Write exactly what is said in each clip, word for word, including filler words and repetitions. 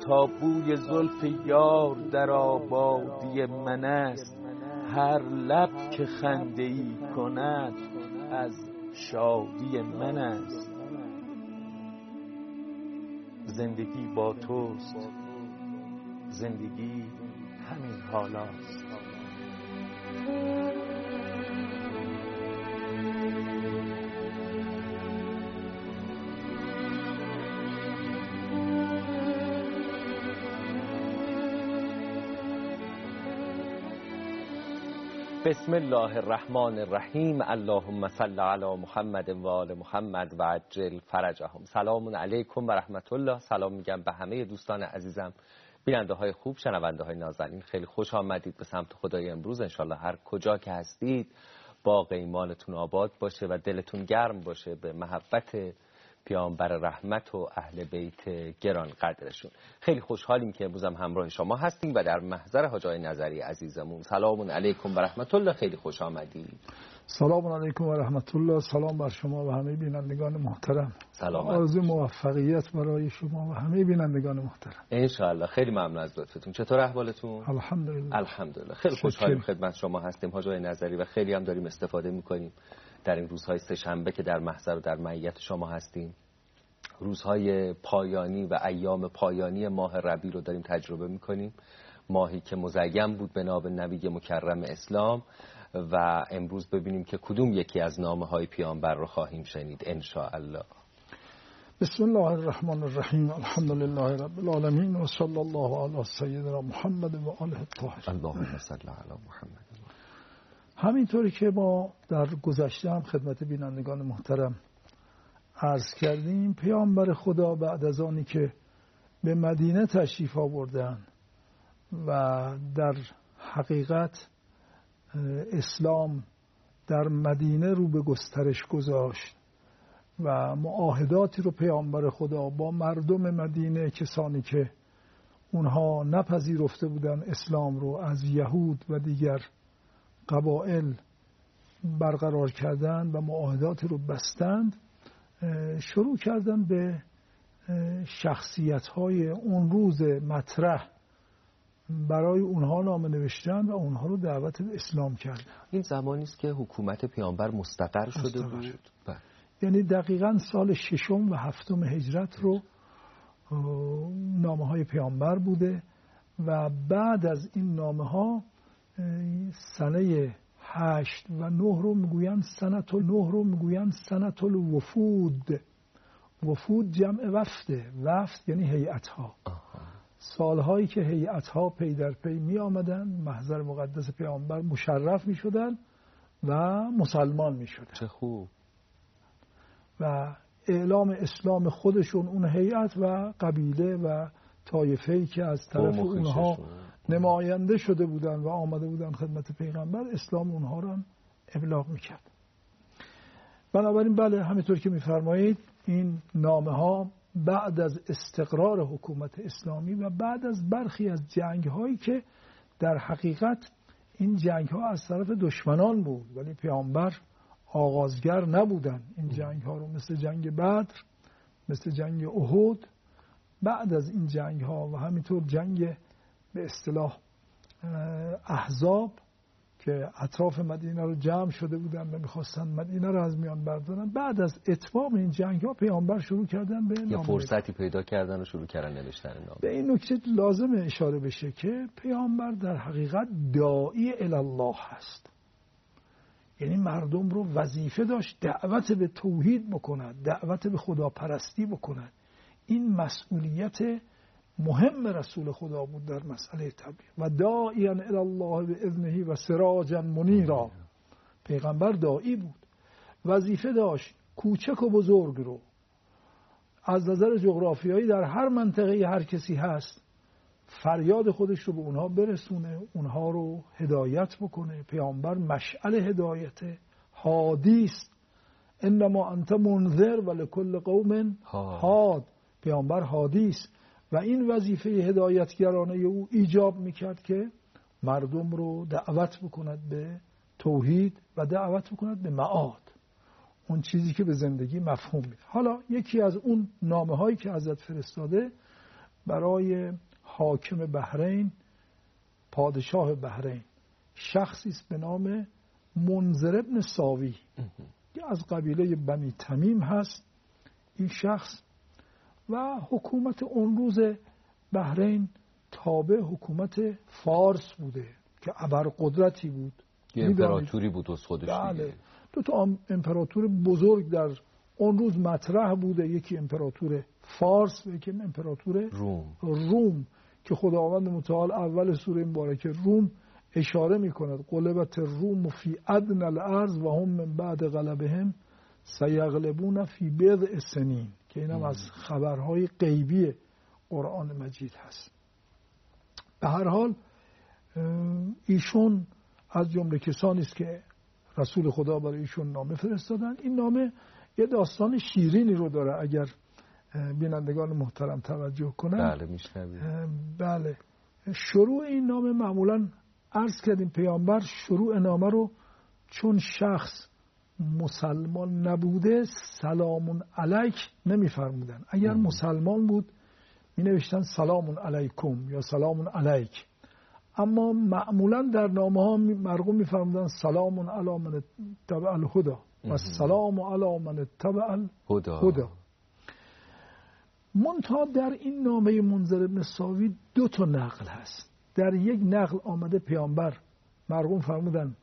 تا بوی زلف یار در آبادی من است. هر لب که خنده ای کند از شادی من است. زندگی با توست، زندگی همین حالاست. بسم الله الرحمن الرحیم. اللهم صل علی محمد و آل محمد و عجل فرجهم. سلام علیکم و رحمت الله. سلام میگم به همه دوستان عزیزم، بیننده های خوب، شنونده های نازنین. خیلی خوش آمدید به سمت خدای امروز. انشالله هر کجا که هستید باغ ایمانتون آباد باشه و دلتون گرم باشه به محبت پیامبر رحمت و اهل بیت گران قدرشون. خیلی خوشحالیم که امروز هم همراه شما هستیم و در محضر حاج آقای نظری عزیزمون. سلام علیکم و رحمت الله. خیلی خوش آمدید. سلام علیکم و رحمت الله. سلام بر شما و همه بینندگان محترم. سلام. آرزوی موفقیت برای شما و همه بینندگان محترم. ان شاء الله. خیلی ممنون از لطفتون. چطور احوالتون؟ الحمدلله. الحمدلله. خیلی خوشحالیم خدمت شما هستیم حاج آقای نظری و خیلی هم داریم استفاده می‌کنیم در این روزهای سه‌شنبه که در محضر و در معیت شما هستیم. روزهای پایانی و ایام پایانی ماه ربیع رو داریم تجربه می‌کنیم. ماهی که مزین بود به نام نبی مکرم اسلام و امروز ببینیم که کدوم یکی از نامه‌های پیامبر رو خواهیم شنید ان شاء الله. بسم الله الرحمن الرحیم. الحمدلله رب العالمین و صلی الله علی سیدنا محمد و آله الطاهرین. اللهم صل علی محمد. همینطوری که ما در گذشته هم خدمت بینندگان محترم عرض کردیم، پیامبر خدا بعد از آنی که به مدینه تشریف آوردن و در حقیقت اسلام در مدینه رو به گسترش گذاشت و معاهداتی رو پیامبر خدا با مردم مدینه، کسانی که اونها نپذیرفته بودن اسلام رو، از یهود و دیگر قبائل برقرار کردن و معاهداتی رو بستند، شروع کردن به شخصیت‌های اون روز مطرح برای اونها نامه نوشتن و اونها رو دعوت به اسلام کردن. این زمانی است که حکومت پیامبر مستقر شده بود. یعنی دقیقاً سال ششم و هفتم هجرت رو نامه‌های پیامبر بوده و بعد از این نامه‌ها سنه هشت و نه رو میگوین سنت نه رو میگوین سنت الوفود. وفود جمع وفده. وفد یعنی هیئت‌ها. سالهایی که هیئت‌ها پی در پی می آمدن محضر مقدس پیامبر مشرف می شدن و مسلمان می شدن. چه خوب. و اعلام اسلام خودشون، اون هیئت و قبیله و طایفه‌ای که از طرف اونها نماینده شده بودن و آمده بودن خدمت پیغمبر، اسلام اونها را ابلاغ میکرد. بنابراین بله، همینطور که میفرمایید، این نامه ها بعد از استقرار حکومت اسلامی و بعد از برخی از جنگ هایی که در حقیقت این جنگ ها از طرف دشمنان بود ولی پیامبر آغازگر نبودن این جنگ ها رو، مثل جنگ بدر، مثل جنگ احد. بعد از این جنگ ها و همینطور جنگ به اصطلاح احزاب که اطراف مدینه رو جمع شده بودن و میخواستن مدینه رو از میان بردارن، بعد از اتمام این جنگ ها پیامبر شروع کردن به یه فرصتی پیدا کردن و شروع کردن نوشتن نامه. به این نکته لازم اشاره بشه که پیامبر در حقیقت داعی الی الله هست. یعنی مردم رو وظیفه داشت دعوت به توحید بکند، دعوت به خداپرستی بکند. این مسئولیت مهم رسول خدا بود در مسئله تبلیغ. و داعیا الی الله باذنه و سراجا منیرا. پیغمبر داعی بود، وظیفه داشت کوچک و بزرگ رو از نظر جغرافیایی در هر منطقه هر کسی هست فریاد خودش رو به اونها برسونه، اونها رو هدایت بکنه. پیامبر مشعل هدایت، هادی است. انما انت منذر ولکل قوم هاد. پیامبر هادی است و این وظیفه هدایتگرانه او ایجاب میکرد که مردم رو دعوت بکند به توحید و دعوت بکند به معاد، اون چیزی که به زندگی مفهوم میده. حالا یکی از اون نامه هایی که ازت فرستاده برای حاکم بحرین، پادشاه بحرین، شخصی است به نام منذر ابن ساوی که از قبیله بنی تمیم هست. این شخص و حکومت اون روز بحرین تابع حکومت فارس بوده که ابرقدرتی بود، یه امپراتوری بود از خودش. بله، دو تا امپراتور بزرگ در اون روز مطرح بوده، یکی امپراتور فارس و یکی امپراتور روم. روم که خداوند متعال اول سوره مبارکه روم اشاره میکند غلبت الروم فی ادنی الارض و هم من بعد غلبهم سیغلبون فی بضع سنین، که اینم از خبرهای غیبی قرآن مجید هست. به هر حال ایشون از جمله کسانی است که رسول خدا برای ایشون نامه فرستادن. این نامه یه داستان شیرینی رو داره، اگر بینندگان محترم توجه کنن. بله میشنوید. بله، شروع این نامه معمولا عرض کردیم پیامبر شروع نامه رو چون شخص مسلمان نبوده سلام علیک نمیفرمودن. اگر مسلمان بود می نوشتن سلام علیکم یا سلام علیک، اما معمولا در نامه ها مرغوم می فرمودن سلام علی من اتبع الهدی و سلام علی من اتبع الهدی. منتها در این نامه منذر ابن ساوی دو تا نقل هست. در یک نقل آمده پیامبر مرغوم فرمودن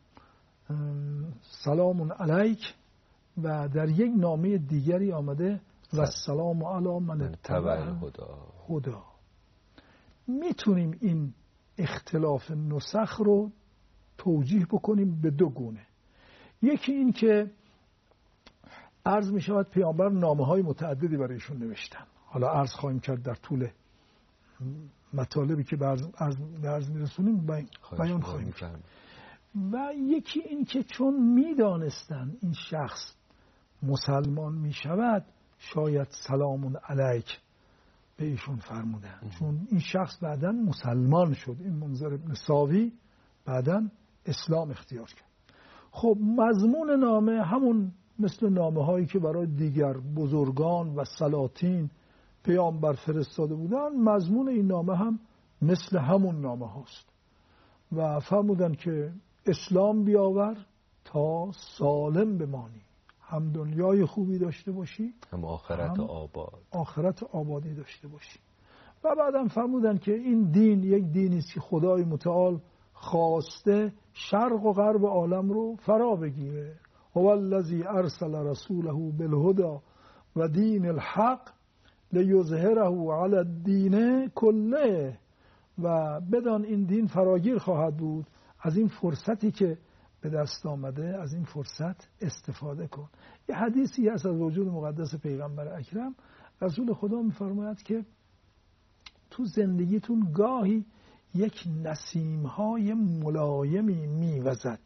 سلام علیک و در یک نامه دیگری آمده و سلام علی من اتبع الهدی. میتونیم این اختلاف نسخ رو توجیه بکنیم به دو گونه. یکی این که عرض می شود پیامبر نامه های متعددی برایشون نوشتن، حالا عرض خواهیم کرد در طول مطالبی که به عرض می رسونیم بیان خواهیم کرد. و یکی این که چون می دانستن این شخص مسلمان می شود شاید سلام علیک به ایشون فرمودن، چون این شخص بعداً مسلمان شد. این منذر ابن ساوی بعداً اسلام اختیار کرد. خب مضمون نامه همون مثل نامه هایی که برای دیگر بزرگان و سلاطین پیامبر فرستاده بودن، مضمون این نامه هم مثل همون نامه هاست و فرمودن که اسلام بیاور تا سالم بمانی، هم دنیای خوبی داشته باشی هم آخرت هم آباد آخرت آبادی داشته باشی. و بعدم فرمودن که این دین یک دینی است که خدای متعال خواسته شرق و غرب عالم رو فرا بگیره. هو الذی ارسل رسوله بالهدی و دین الحق لیظهره علی الدین کله، و بدان این دین فراگیر خواهد بود. از این فرصتی که به دست آمده از این فرصت استفاده کن. یه حدیثی هست از وجود مقدس پیغمبر اکرم، رسول خدا می‌فرماید که تو زندگیتون گاهی یک نسیم‌های ملایمی می‌وزد،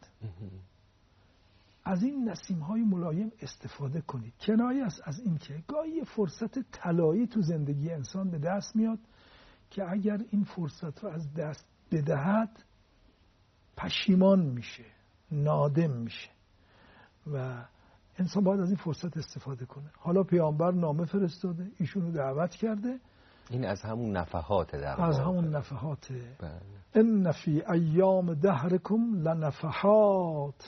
از این نسیم‌های ملایم استفاده کنید. کنایه است از این که گاهی یه فرصت طلایی تو زندگی انسان به دست میاد که اگر این فرصت رو از دست بدهد پشیمان میشه، نادم میشه و انسان باید از این فرصت استفاده کنه. حالا پیامبر نامه فرستاده، ایشونو دعوت کرده. این از همون نفحات در از همون نفحاته. ان فی ایام دهرکم لنفحات.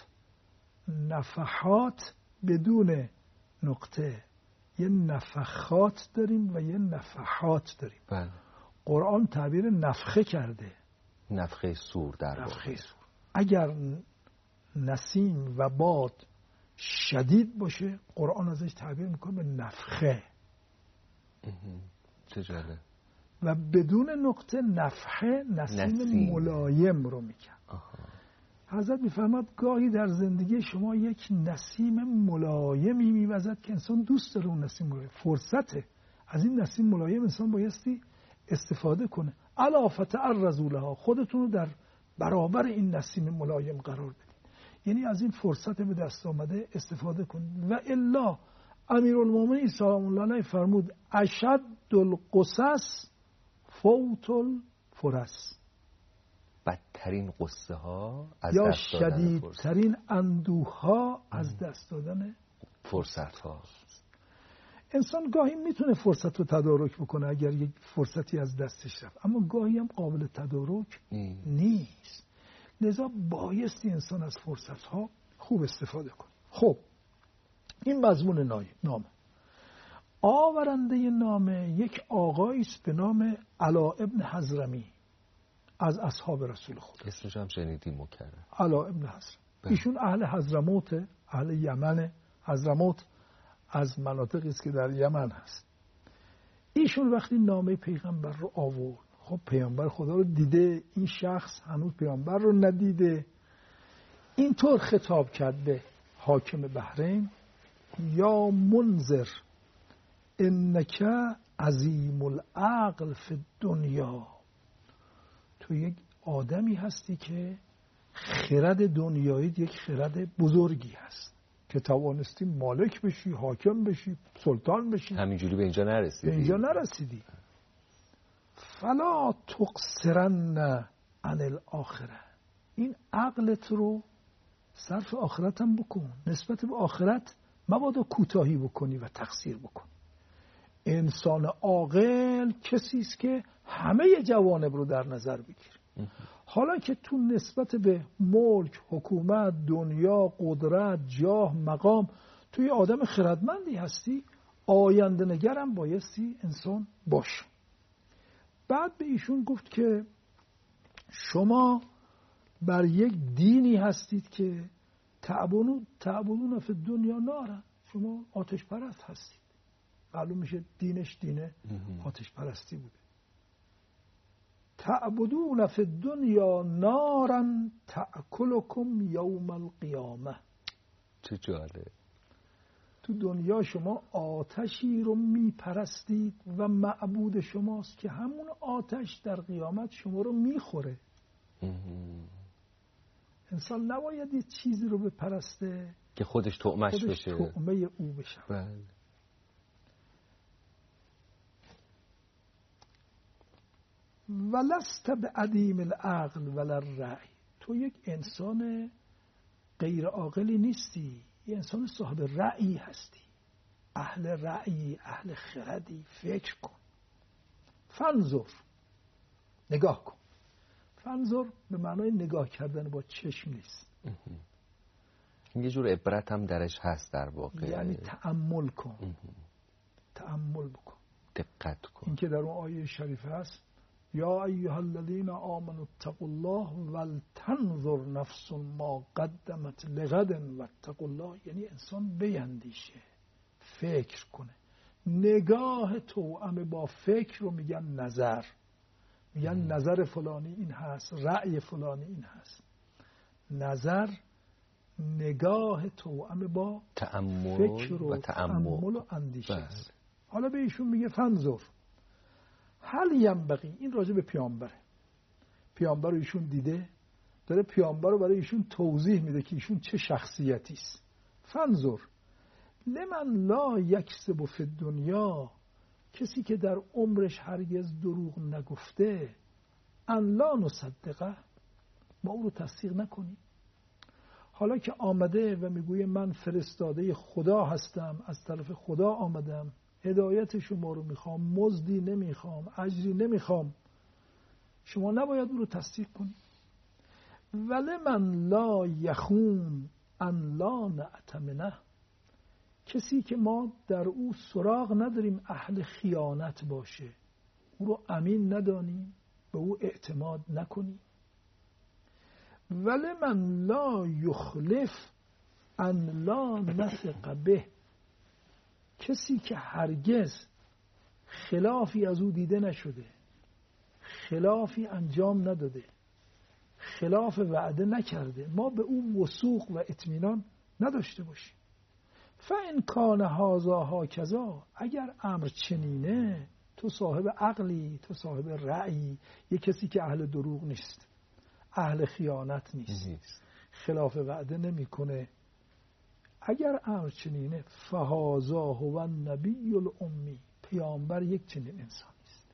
نفحات بدون نقطه، یه نفحات داریم و یه نفحات داریم. بله. قرآن تعبیر نفخه کرده، نفخه سور در نفخه سور. اگر نسیم و باد شدید باشه قرآن ازش تعبیر میکنه به نفخه. چه جالب. و بدون نقطه نفخه نسیم, نسیم. ملایم رو میگن. حضرت میفرماد گاهی در زندگی شما یک نسیم ملایمی میوزد که انسان دوست داره اون نسیم ملایم، فرصته. از این نسیم ملایم انسان بایستی استفاده کنه. الا فتعرضوا لها، خودتون رو در برابر این نسیم ملایم قرار بدید، یعنی از این فرصت به دست آمده استفاده کنید. و الا امیرالمومنین سلام الله علیه فرمود اشد القصص فوت الفرص، بدترین قصه ها از یا دست دادن شدیدترین اندوه ها از دست دادن فرصت ها. انسان گاهی میتونه فرصت رو تدارک بکنه اگر یک فرصتی از دستش رفت، اما گاهی هم قابل تدارک نیست. لذا بایستی انسان از فرصت‌ها خوب استفاده کنه. خب این مضمون نامه. آورنده نامه یک آقایی است به نام علا ابن حضرمی از اصحاب رسول خدا. اسمش هم شنیدیم مکرر. علا ابن حضرمی. ایشون اهل حضرموت، اهل یمن. حضرموت از مناطقی است که در یمن هست. ایشون وقتی نامه پیغمبر رو آورد، خب پیامبر خدا رو دیده، این شخص هنوز پیامبر رو ندیده، اینطور خطاب کرد به حاکم بحرین: یا منذر انک عظیم العقل فی الدنیا، تو یک آدمی هستی که خرد دنیاییت یک خرد بزرگی هست که توانستی مالک بشی، حاکم بشی، سلطان بشی. همینجوری به اینجا نرسیدی. به اینجا نرسیدی. فلا تقصرن عن الاخره، این عقلت رو صرف آخرت هم بکن، نسبت به آخرت مبادا کوتاهی بکنی و تقصیر بکن. انسان عاقل کسی است که همه جوانب رو در نظر بگیره. حالا که تو نسبت به ملک، حکومت، دنیا، قدرت، جاه، مقام توی آدم خردمندی هستی، آینده نگرم بایستی انسان باش. بعد به ایشون گفت که شما بر یک دینی هستید که تعبدون تعبدون فی دنیا نارن، شما آتش پرست هستید. معلوم میشه دینش دینه آتش پرستی بوده. تعبدون فی الدنیا نارا تأکلکم یوم القیامه. چه جالب. تو دنیا شما آتشی رو میپرستید و معبود شماست که همون آتش در قیامت شما رو میخوره. انسان نباید یه چیزی رو بپرسته که خودش طعمش خودش بشه، طعمه او بشه. بله. ولست بعدیم العقل ولا الرأی، تو یک انسان غیر عاقلی نیستی، یه انسان صاحب رأی هستی، اهل رأی، اهل خردی. فکر کن. فنظر، نگاه کن. فنظر به معنای نگاه کردن با چشم نیست، یه جور عبرت هم درش هست در واقع، یعنی تأمل کن. تأمل بکن، دقت کن. این که در اون آیه شریفه هست: یا ایها الذین آمنوا اتقوا الله ولتنظر نفس ما قدمت لغد واتقوا الله، یعنی انسان بیندیشه، فکر کنه. نگاه توأم با فکر رو میگن نظر، میگن نظر فلانی این هست، رأی فلانی این هست. نظر نگاه توأم با تأمل فکر و, و تأمل و اندیشه است. بله. حالا به ایشون میگه فنظر هل ینبغی، این راجع به پیامبره، پیامبر رو ایشون دیده، داره پیامبر رو برای ایشون توضیح میده که ایشون چه شخصیتی است. فنظر لمن لا یکسب فی الدنیا، کسی که در عمرش هرگز دروغ نگفته، ان لا نصدقه، ما او رو تصدیق نکنیم. حالا که آمده و میگویه من فرستاده خدا هستم، از طرف خدا آمدم، هدایت شما رو میخوام، مزدی نمیخوام، اجری نمیخوام، شما نباید او رو تصدیق کنید. ولمن لا یخون ان لا نأتمنه، کسی که ما در او سراغ نداریم اهل خیانت باشه، او رو امین ندانیم، به او اعتماد نکنیم. ولمن لا یخلف ان لا نثق به، کسی که هرگز خلافی از او دیده نشده، خلافی انجام نداده، خلاف وعده نکرده، ما به او وثوق و اطمینان نداشته باشیم. فإن کان هذا هکذا، اگر امر چنینه، تو صاحب عقلی، تو صاحب رأی، یک کسی که اهل دروغ نیست، اهل خیانت نیست، خلاف وعده نمیکنه، اگر امر چنینه، فهذا هو النبی الامی، پیامبر یک چنین انسانی است.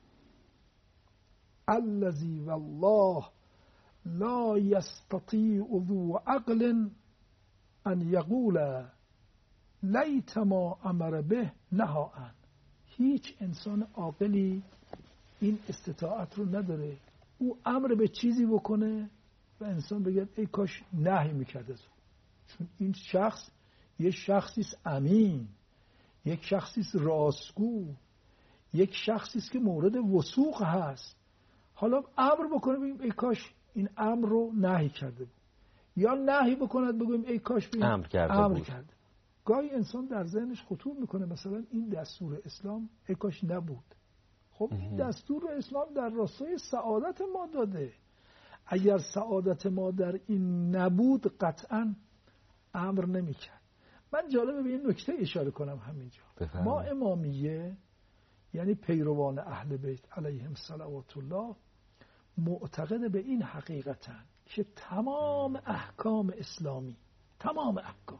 الذی والله لا یستطیع ذو عقل ان یقول لیت ما امر به نهاء. هیچ انسان عاقلی این استطاعت رو نداره او امر به چیزی بکنه و انسان بگه ای کاش نهی میکرده. چون این شخص یک شخصی است امین، یک شخصی است راستگو، یک شخصی است که مورد وثوق هست. حالا امر بکنه بگیم ای کاش این امر رو نهی کرده بود، یا نهی بکند بگیم ای کاش بگیم امر کرده امر بود. کرده. گاهی انسان در ذهنش خطور میکنه مثلا این دستور اسلام ای کاش نبود. خب این دستور اسلام در راستای سعادت ما داده. اگر سعادت ما در این نبود قطعا امر نمیکرد. من جالبه به این نکته اشاره کنم همینجا. بفرمایید. ما امامیه یعنی پیروان اهل بیت علیهم صلوات الله معتقد به این حقیقتن که تمام احکام اسلامی، تمام احکام،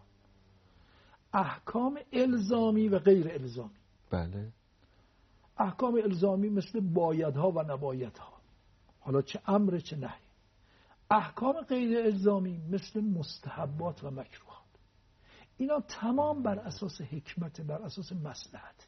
احکام الزامی و غیر الزامی، بله، احکام الزامی مثل بایدها و نبایدها، حالا چه امر چه نهی. احکام غیر الزامی مثل مستحبات و مکروهات، اینا تمام بر اساس حکمت، بر اساس مصلحت.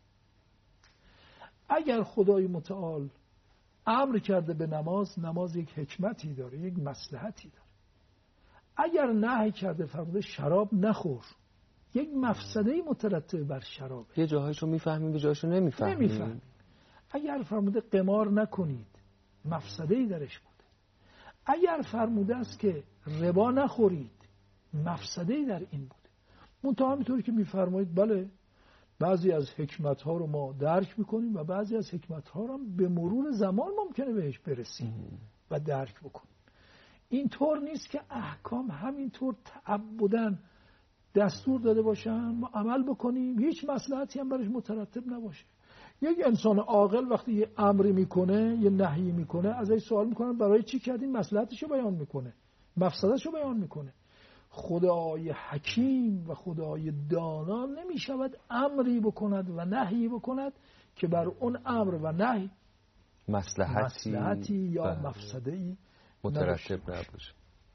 اگر خدای متعال امر کرده به نماز، نماز یک حکمتی داره، یک مصلحتی داره. اگر نهی کرده فرموده شراب نخور، یک مفسده مترتب بر شراب. یه جاهایشو میفهمیم به جاهایشو نمیفهمیم. نمیفهمیم. اگر فرموده قمار نکنید، مفسده‌ای درش بوده. اگر فرموده است که ربا نخورید، مفسده‌ای در این بوده. منتها همینطوری که میفرمایید بله بعضی از حکمت‌ها رو ما درک میکنیم و بعضی از حکمت‌ها رو هم به مرور زمان ممکنه بهش برسیم و درک بکنیم. اینطور نیست که احکام همینطور تعبداً دستور داده باشن ما عمل بکنیم، هیچ مصلحتی هم برش مترتب نباشه. یک انسان عاقل وقتی یه امری میکنه، یه نهی میکنه، ازش سوال میکنن برای چی کردین، مصلحتشو بیان میکنه، مفسدشو بیان میکنه. خدای حکیم و خدای دانا نمیشود امری بکند و نهی بکند که بر اون امر و نهی مصلحتی, مصلحتی یا بله. مفسده‌ای مترتب نباشه.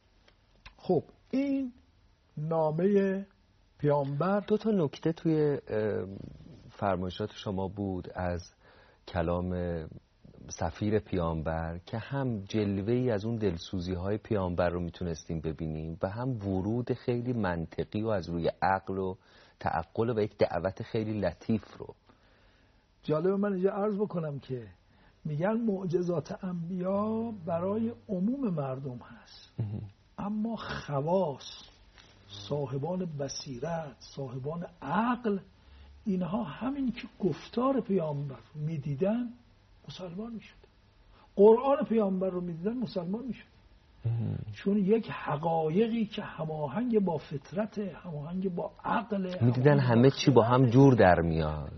خب این نامه پیامبر. دو تا نکته توی فرمایشات شما بود از کلام سفیر پیامبر که هم جلوه‌ای از اون دلسوزی های پیامبر رو میتونستیم ببینیم و هم ورود خیلی منطقی و از روی عقل و تعقل و یک دعوت خیلی لطیف رو. جالب من اینجا عرض بکنم که میگن معجزات انبیا برای عموم مردم هست، اما خواص، صاحبان بصیرت، صاحبان عقل، اینها همین که گفتار پیامبر میدیدن مسلمان میشد، قرآن پیامبر رو میدیدن مسلمان میشد. چون یک حقایقی که هماهنگ با فطرت، هماهنگ با عقل، میدیدن همه چی با هم جور در میاد.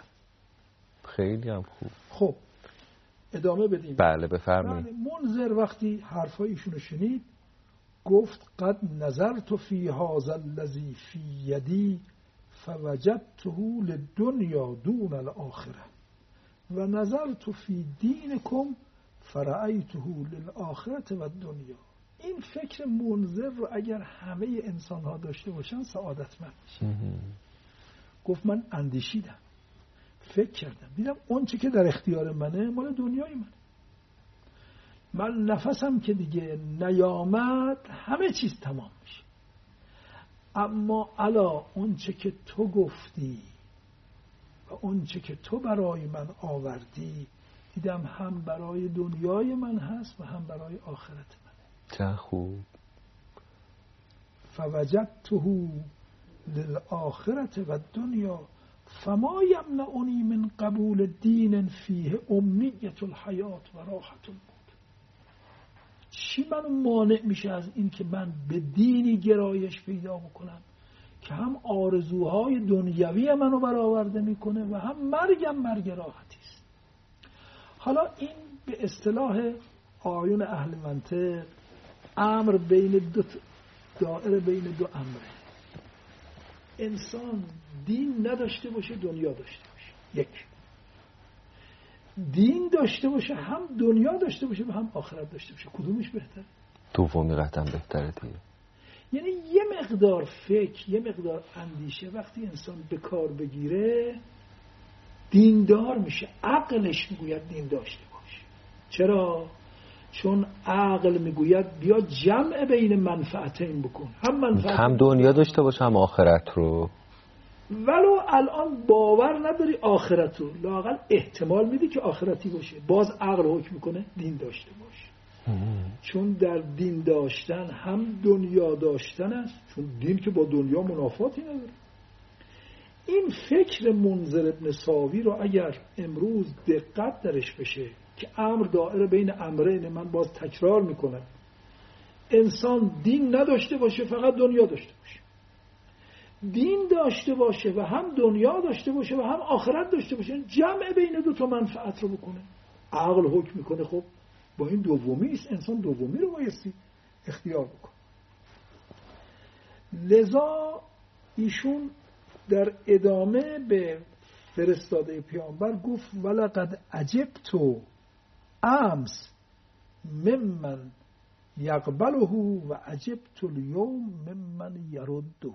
خیلی هم خوب. خب ادامه بدیم. بله بفرمایید. منذر وقتی حرفای ایشونو شنید گفت قد نظرت فی هذا الذی فی یدی فوجدته للدنیا دون الاخره و نظرت فی دینکم فرأیته للآخرة و الدنیا. این فکر منذر رو اگر همه انسان ها داشته باشن سعادتمند میشن. گفت من اندیشیدم، فکر کردم، دیدم اون چی که در اختیار منه مال دنیای منه. من نفسم که دیگه نیامد همه چیز تمام میشه. اما الا اون چه که تو گفتی و اون چه که تو برای من آوردی دیدم هم برای دنیای من هست و هم برای آخرت منه. چه خوب. فوجدته للآخرة و الدنیا فما یمنعنی من قبول دین فیه امنیت الحیات و راحت الموت. چی منو مانع میشه از این که من به دینی گرایش پیدا بکنم که هم آرزوهای دنیوی منو برآورده میکنه و هم مرگم مرگ راحتی است. حالا این به اصطلاح آیون اهل منطق امر بین دو دائره بین دو امره. انسان دین نداشته باشه دنیا داشته باشه، یک. دین داشته باشه هم دنیا داشته باشه و هم آخرت داشته باشه، کدومش بهتره؟ دومی قطعا بهتره دیگه. یعنی یه مقدار فکر، یه مقدار اندیشه وقتی انسان به کار بگیره دیندار میشه. عقلش میگوید دین داشته باش. چرا؟ چون عقل میگوید بیا جمع بین منفعتین بکن، هم منفعت هم دنیا داشته باش هم آخرت رو. ولو الان باور نداری آخرت رو، لااقل احتمال میدی که آخرتی باشه، باز عقل حکم میکنه دین داشته باش. چون در دین داشتن هم دنیا داشتن است، چون دین که با دنیا منافاتی نداره. این فکر منذر ابن ساوی رو اگر امروز دقت درش بشه که امر دائره بین امرین، من باز تکرار میکنم، انسان دین نداشته باشه فقط دنیا داشته باشه، دین داشته باشه و هم دنیا داشته باشه و هم آخرت داشته باشه، جمع بین دو تا منفعت رو بکنه، عقل حکم میکنه خب با این دومی است، انسان دومی رو بایستی اختیار بکنه. لذا ایشون در ادامه به فرستاده پیامبر گفت ولقد عجبت امس ممن یقبله و عجبت الیوم ممن یرده.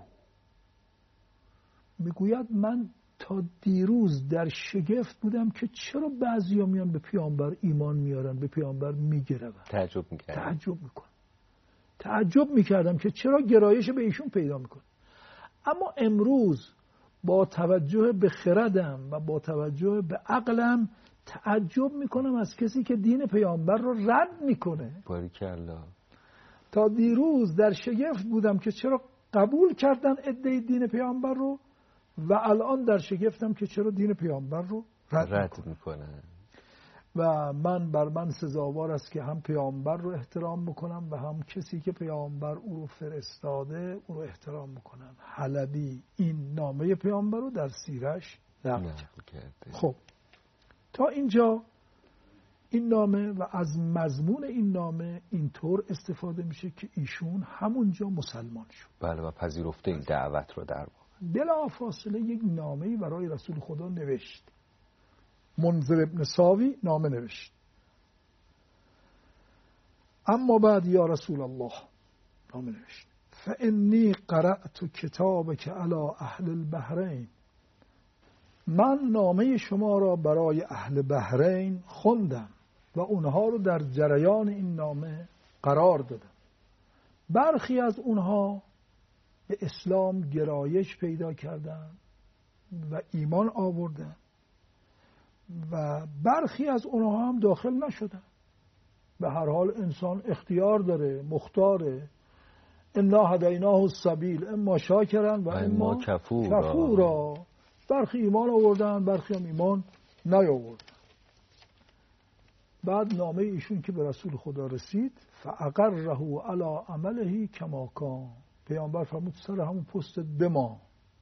میگوید من تا دیروز در شگفت بودم که چرا بعضیا میان به پیامبر ایمان میارن، به پیامبر میگرون. تعجب میکردم تعجب میکنم تعجب میکردم که چرا گرایش به ایشون پیدا میکنه. اما امروز با توجه به خردم و با توجه به عقلم تعجب میکنم از کسی که دین پیامبر رو رد میکنه. باریکالله. تا دیروز در شگفت بودم که چرا قبول کردن عده دین پیامبر رو و الان در شگفتم که چرا دین پیامبر رو رد, رد میکنن. و من بر من سزاوار است که هم پیامبر رو احترام بکنم و هم کسی که پیامبر او رو فرستاده او رو احترام بکنم. حلبی این نامه پیامبر رو در سیرش نقل کرده. خب تا اینجا این نامه و از مضمون این نامه اینطور استفاده میشه که ایشون همونجا مسلمان شد. بله و پذیرفته این دعوت رو در واقع. بلافاصله یک نامه‌ای برای رسول خدا نوشت. منذر ابن ساوی نامه نوشت. اما بعد یا رسول الله نامه نوشت فانی قرأت کتابک علی اهل البحرین. من نامه شما را برای اهل بحرین خوندم و اونها رو در جریان این نامه قرار دادم. برخی از اونها به اسلام گرایش پیدا کردن و ایمان آوردن و برخی از اونها هم داخل نشدن. به هر حال انسان اختیار داره، مختاره. انا هدیناه السبیل اما شاکرا و اما کفورا. برخی ایمان آوردن، برخی هم ایمان نیاوردن. بعد نامه ایشون که به رسول خدا رسید فاقره علی عمله کما کان. پیامبر فرمود سر همون پست بمان.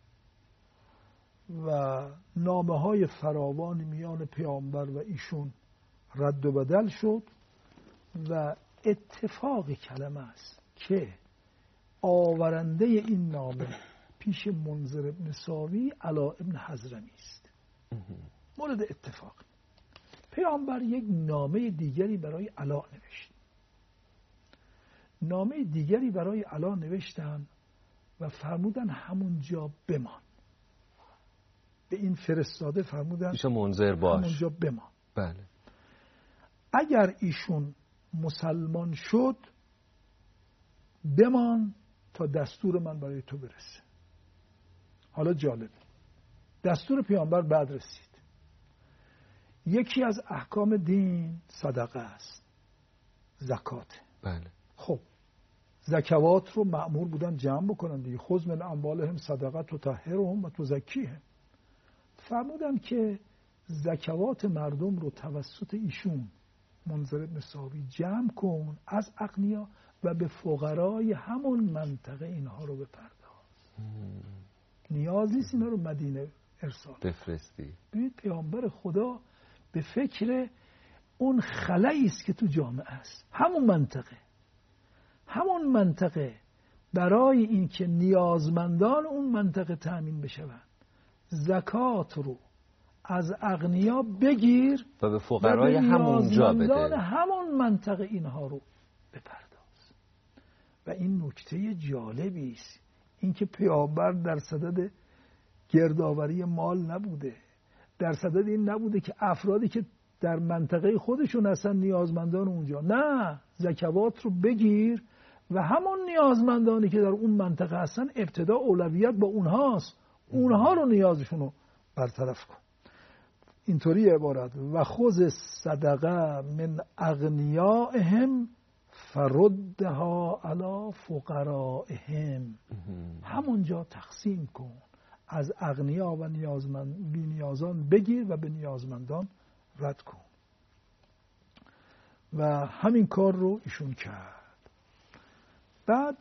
و نامه های فراوانی میان پیامبر و ایشون رد و بدل شد و اتفاق کلمه است که آورنده این نامه پیش منذر ابن ساوی علا ابن حضرمی است. مورد اتفاق پیامبر یک نامه دیگری برای علا نوشت. نامه دیگری برای علا نوشتن و فرمودن همونجا بمان. به این فرستاده فرمودن پیش منذر باش، همونجا بمان. بله. اگر ایشون مسلمان شد بمان تا دستور من برای تو برسه. حالا جالب، دستور پیامبر بعد رسید. یکی از احکام دین صدقه است، زکات. بله. خب زکوات رو مأمور بودن جمع بکنن دیگه. خذ من اموالهم صدقه تطهرهم و تزکیهم. فرمودن که زکوات مردم رو توسط ایشون منذر ابن ساوی جمع کن از اغنیا و به فقرای همون منطقه اینها رو بپرداز. نیازی نیست اینا رو مدینه ارسال بفرستی. ببینید پیامبر خدا به فکر اون خلایی است که تو جامعه است. همون منطقه همون منطقه برای اینکه نیازمندان اون منطقه تأمین بشوند زکات رو از اغنیا بگیر و به فقرای همونجا بده. همون منطقه اینها رو بپرداز. و این نکته جالبی است، اینکه پیامبر در صدد گردآوری مال نبوده، در صدد این نبوده که افرادی که در منطقه خودشون هستن نیازمندان اونجا، نه، زکوات رو بگیر و همون نیازمندانی که در اون منطقه هستن ابتدا اولویت با اونهاست، اونها رو نیازشون رو برطرف کن. اینطوری عبارت و خذ صدقه من اغنیائهم فردها علی فقرائهم، همونجا تقسیم کن، از اغنیا و نیازمند بی نیازان بگیر و به نیازمندان رد کن. و همین کار رو ایشون کرد. بعد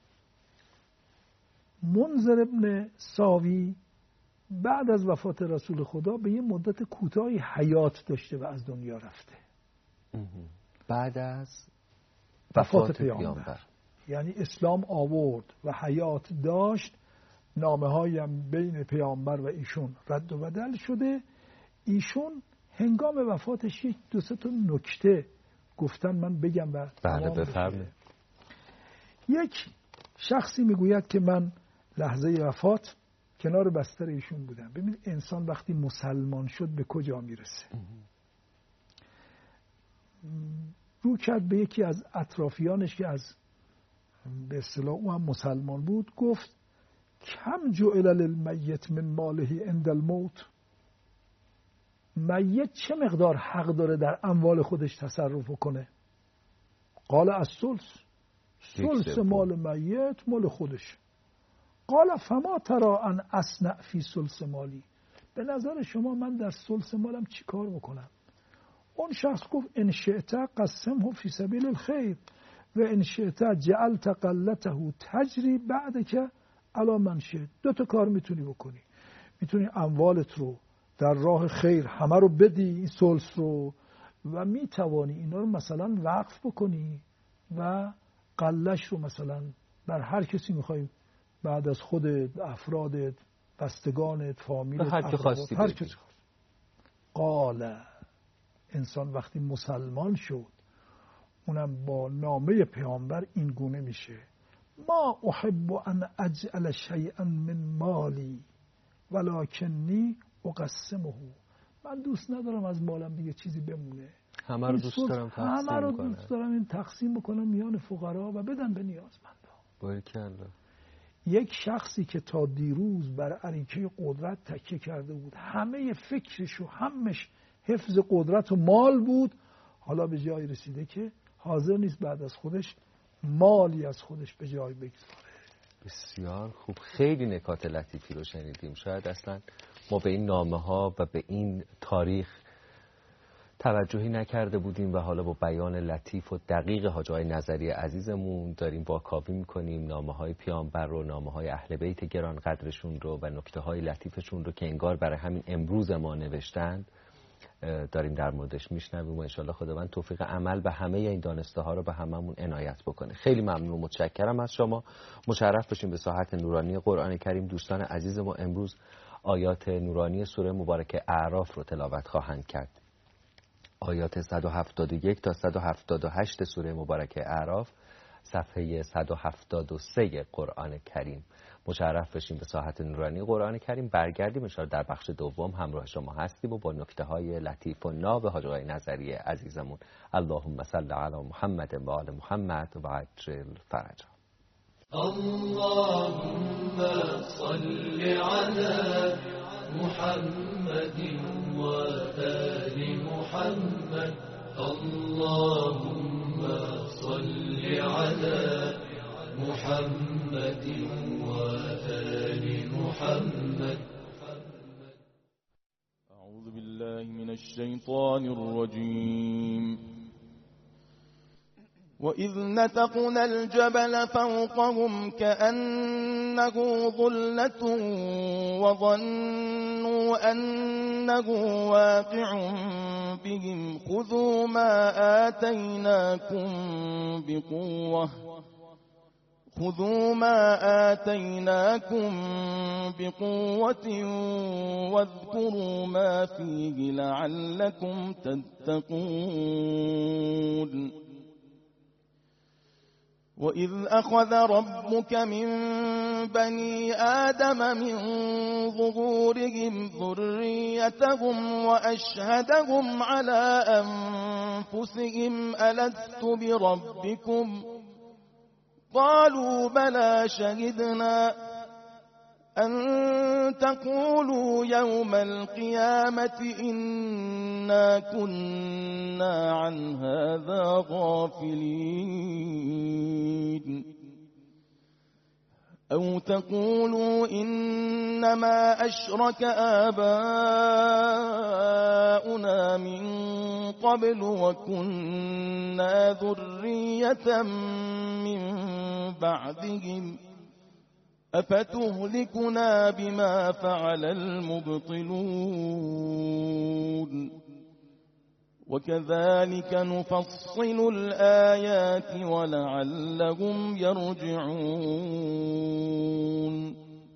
منذر ابن ساوی بعد از وفات رسول خدا به یه مدت کوتاهی حیات داشته و از دنیا رفته. بعد از وفات, وفات پیامبر. پیامبر یعنی اسلام آورد و حیات داشت، نامه هایم بین پیامبر و ایشون رد و بدل شده. ایشون هنگام وفاتش یک دو سه تا نکته گفتن، من بگم و بله بفرمایید. یک شخصی میگوید که من لحظه وفات کنار بستر ایشون بودم. ببینید انسان وقتی مسلمان شد به کجا میرسه. رو کرد به یکی از اطرافیانش که از به اصطلاح او هم مسلمان بود، گفت کم جعل للمیت من ماله عند الموت، میت چه مقدار حق داره در اموال خودش تصرف کنه؟ قال از ثلث، ثلث مال میت مال خودش. قال فما ترى ان اصنع فی ثلث مالی، به نظر شما من در ثلث مالم چی کار بکنم؟ اون شخص گفت ان شئت قسمه فی سبیل الخیر و ان شئت جعلت قلته تجری بعدک علی من شئت. دو تا کار میتونی بکنی، میتونی اموالت رو در راه خیر همه رو بدی این ثلث رو، و میتوانی اینا رو مثلا وقف بکنی و قلش رو مثلا بر هر کسی میخوای بعد از خودت، افرادت، بستگانت، فامیلت، هر کی خواستی هر کسی. قال انسان وقتی مسلمان شد، اونم با نامه پیامبر این گونه میشه ما احب ان اجعل شیئا من مالی ولکنی اقسمه، من دوست ندارم از مالم دیگه چیزی بمونه، همه رو دوست دارم تقسیم همه رو دوست دارم این تقسیم بکنم میان فقرا و بدم به نیازمندان. باریکلا. یک شخصی که تا دیروز بر اریکه قدرت تکیه کرده بود، همه فکرش و همش حفظ قدرت و مال بود، حالا به جای رسیده که حاضر نیست بعد از خودش مالی از خودش به جای بگذاره. بسیار خوب، خیلی نکات لطیفی رو شنیدیم. شاید اصلا ما به این نامه ها و به این تاریخ توجهی نکرده بودیم و حالا با بیان لطیف و دقیق حاج آقای نظری عزیزمون داریم واکاوی میکنیم نامه های پیامبر رو، نامه های اهل بیت گران قدرشون رو و نکته های لطیفشون رو که انگار برای همین امروز ما نوشتند داریم در موردش میشنویم و انشالله خداوند توفیق عمل به همه این دانسته ها رو به هممون عنایت بکنه. خیلی ممنون و متشکرم از شما. مشرف بشیم به ساحت نورانی قرآن کریم. دوستان عزیز ما امروز آیات نورانی سوره مبارکه اعراف رو تلاوت خواهند کرد. آیات صد و هفتاد و یک تا صد و هفتاد و هشت سوره مبارکه اعراف، صفحه صد و هفتاد و سه قرآن کریم. مشرف بشیم به ساحت نورانی قرآن کریم. برگردیم انشاءالله در بخش دوم همراه شما هستیم و با نکته های لطیف و ناب حاج آقای نظری عزیزمون. اللهم صل علی محمد و آل محمد و عجل فرجه. اللهم صل علی محمد و آل محمد. اللهم صل علی محمد و آل محمد. اعوذ بالله من الشیطان الرجیم. وَإِذْ نَتَقْنَا الْجَبَلَ فَوْقَهُمْ كَأَنَّهُ ظُلَّةٌ وَظَنُّوا أَنَّهُ وَاقِعٌ بِهِمْ خُذُوا مَا آتَيْنَاكُمْ بِقُوَّةٍ خُذُوا مَا آتَيْنَاكُمْ بِقُوَّةٍ وَاذْكُرُوا مَا فِيهِ لَعَلَّكُمْ تَتَّقُونَ. وإذ أخذ ربك من بني آدم من ظهورهم ذريتهم وأشهدهم على أنفسهم ألست بربكم قالوا بلى شهدنا أن تقولوا يوم القيامة إنا كنا عن هذا غافلين أو تقولوا إنما أشرك آباؤنا من قبل وكنا ذرية من بعدهم أفتهلكنا بما فعل المبطلون وكذلك نفصل الآيات ولعلهم يرجعون.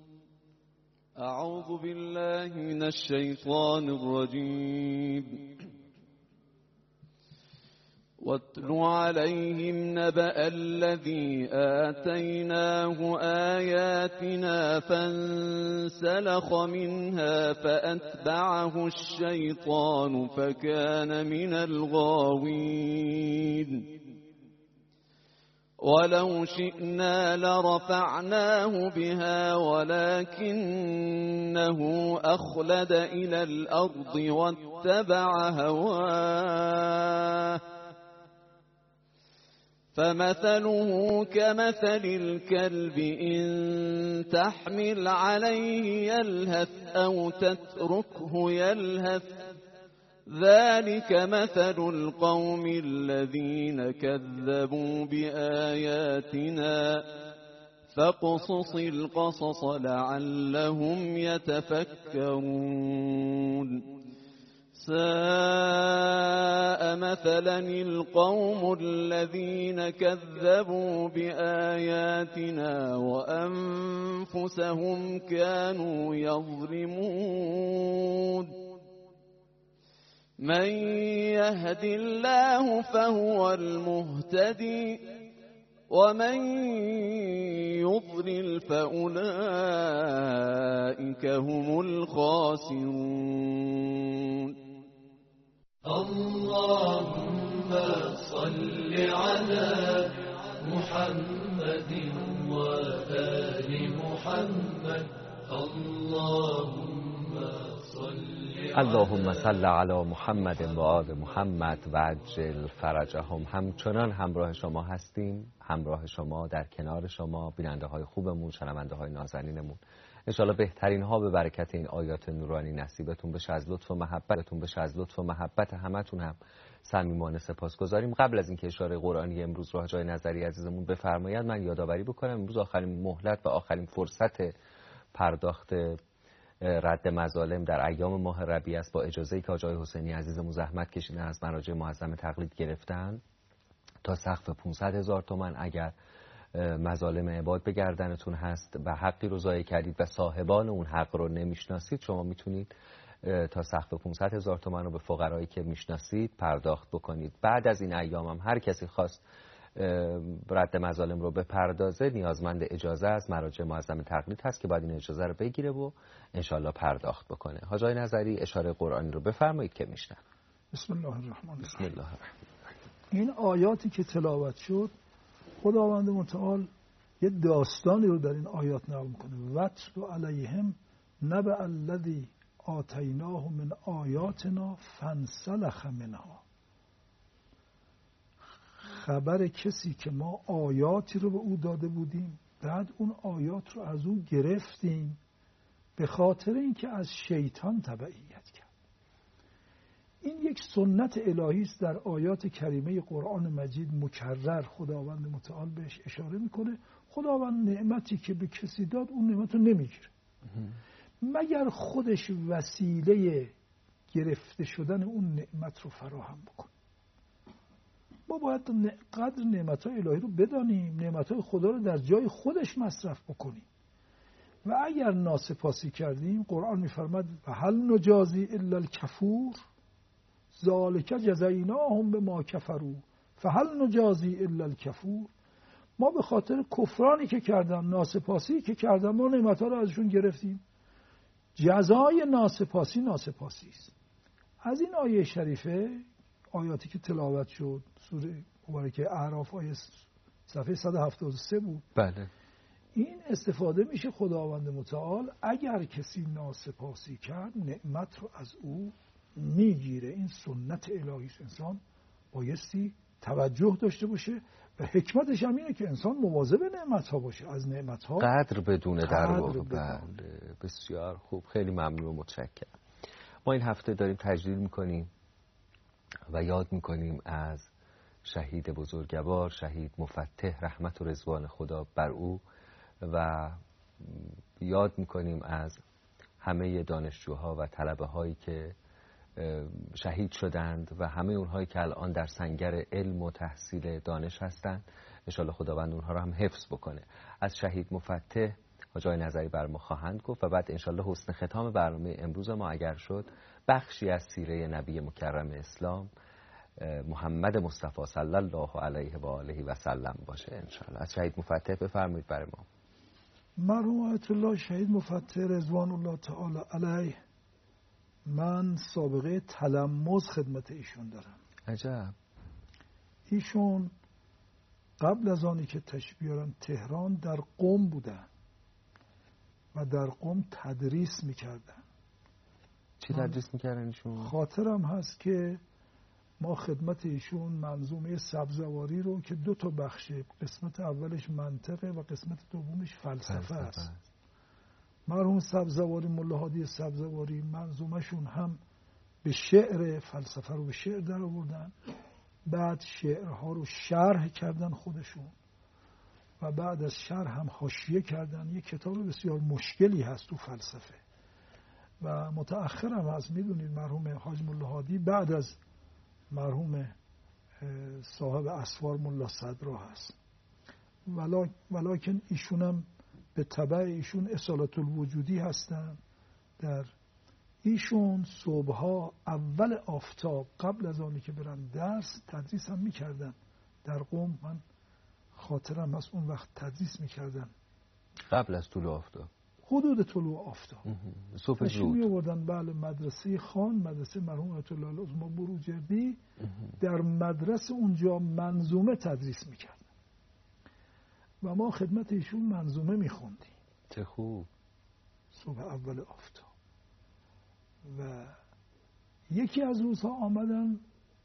أعوذ بالله من الشيطان الرجيم. واتل عليهم نبأ الذي آتيناه آياتنا فانسلخ منها فأتبعه الشيطان فكان من الغاوين. ولو شئنا لرفعناه بها ولكنه أخلد إلى الأرض واتبع هواه فمثله كمثل الكلب إن تحمل عليه يلهث أو تتركه يلهث ذلك مثل القوم الذين كذبوا بآياتنا فاقصص القصص لعلهم يتفكرون. ساء مثلا القوم الذين كذبوا بآياتنا وأنفسهم كانوا يظلمون. من يهد الله فهو المهتدي ومن يضلل فأولئك هم الخاسرون. اللهم صل على محمد وآل محمد. اللهم صل اللهم صل علی محمد و آل محمد و عجل فرجهم. همچنان همراه شما هستیم، همراه شما، در کنار شما، بیننده های خوبمون، شنونده های نازنینمون. انشاءالله بهترین ها به برکت این آیات نورانی نصیبتون بشه. از لطف و محبتتون بشه، از لطف و محبت همتون هم صمیمانه سپاسگزاریم. قبل از اینکه اشاره قرآنی امروز رو حاجی نظری عزیزمون بفرمایند، من یادآوری بکنم امروز آخرین مهلت و آخرین فرصت پرداخت رد مظالم در ایام ماه ربیع است. با اجازه‌ای که حاجی حسینی عزیزمون زحمت کشیدن از مراجع معظم تقلید گرفتن تا سقف پانصد هزار تومان اگر مظالم عباد به گردنتون هست و حقی رو ضایع کردید و صاحبان اون حق رو نمیشناسید، شما میتونید تا سقف پانصد هزار تومان رو به فقرایی که میشناسید پرداخت بکنید. بعد از این ایام هم هر کسی خواست رد مظالم رو بپردازه نیازمند اجازه از مراجع معظم تقلید هست که باید این اجازه رو بگیره و انشالله پرداخت بکنه. حاجی نظری اشاره قرآنی رو بفرمایید که میشنن. بسم الله الرحمن الرحیم. بسم الله الرحمن. این آیاتی که تلاوت شد خداوند متعال یه داستانی رو در این آیات نقل میکنه. وَاتْلُ عَلَیْهِمْ نَبَأَ الَّذِی آتَیْنَاهُ مِنْ آیاتنا فَانْسَلَخَ مِنْهَا. خبر کسی که ما آیاتی رو به او داده بودیم، بعد اون آیات رو از او گرفتیم به خاطر اینکه از شیطان تبعیت کرد. این یک سنت الهی است در آیات کریمه قرآن مجید مکرر خداوند متعال بهش اشاره میکنه. خداوند نعمتی که به کسی داد اون نعمت رو نمیگیره مگر خودش وسیله گرفته شدن اون نعمت رو فراهم بکنه. ما باید قدر نعمت‌های الهی رو بدانیم، نعمت‌های خدا رو در جای خودش مصرف بکنیم و اگر ناسپاسی کردیم قرآن می‌فرماد و هل نجازی الا الکفور ذالک جزیناهم بما کفروا فهل نجازی الا الکفور. ما به خاطر کفرانی که کردن، ناسپاسی که کردن، ما نعمت‌ها رو ازشون گرفتیم. جزای ناسپاسی ناسپاسی است. از این آیه شریفه، آیاتی که تلاوت شد، سوره مبارکه اعراف آیه صفحه صد و هفتاد و سه بود. بله. این استفاده میشه خداوند متعال اگر کسی ناسپاسی کرد نعمت رو از او میگیره. این سنت الهی است. انسان بایستی توجه داشته باشه و حکمتش هم اینه که انسان مواظب نعمت ها باشه، از نعمت ها قدر بدونه در واقع. بدونه. بله بسیار خوب، خیلی ممنون و متشکرم. ما این هفته داریم تجلیل میکنیم و یاد میکنیم از شهید بزرگوار، شهید مفتح، رحمت و رضوان خدا بر او، و یاد میکنیم از همه دانشجوها و طلبه هایی که شهید شدند و همه اونهایی که الان در سنگر علم و تحصیل دانش هستند. انشالله خداوند اونها رو هم حفظ بکنه. از شهید مفتح حاج آقای نظری بر ما خواهند گفت و بعد انشالله حسن ختام برنامه امروز ما اگر شد بخشی از سیره نبی مکرم اسلام محمد مصطفی صلی الله علیه و آله و سلم باشه انشالله. از شهید مفتح بفرمایید برای ما. مرحوم آیت الله شهید مفتح رضوان الله تعالی علیه، من سابقه تلمذ خدمت ایشون دارم. عجب. ایشون قبل از آنی که تشریف بیارن تهران در قم بودن و در قم تدریس میکردن. چی تدریس میکردن ایشون؟ خاطرم هست که ما خدمت ایشون منظومه سبزواری رو که دو تا بخشه، قسمت اولش منطقه و قسمت دومش فلسفه است. مرحوم سبزواری، ملا هادی سبزواری، منظومهشون هم به شعر، فلسفه رو به شعر در آوردن، بعد شعرها رو شرح کردن خودشون و بعد از شرح هم حاشیه کردن. یک کتاب بسیار مشکلی هست تو فلسفه و متأخر هم از میدونید مرحوم حاج ملا هادی بعد از مرحوم صاحب اسوار ملا صدرا هست، ولیکن ایشون هم به تبع ایشون اصالت الوجودی هستن. در ایشون صبحها اول آفتاب قبل از آنی که برن درس تدریس هم میکردن در قم. من خاطرم از اون وقت تدریس میکردن قبل از طلوع آفتاب، حدود طلوع آفتاب صبح زود می آوردن. بله، مدرسه خان، مدرسه مرحوم آیت الله العظمی بروجردی، در مدرسه اونجا منظومه تدریس میکردن و ما خدمت ایشون منظومه میخوندیم. چه خوب. صبح اول آفتاب. و یکی از روزها آمدن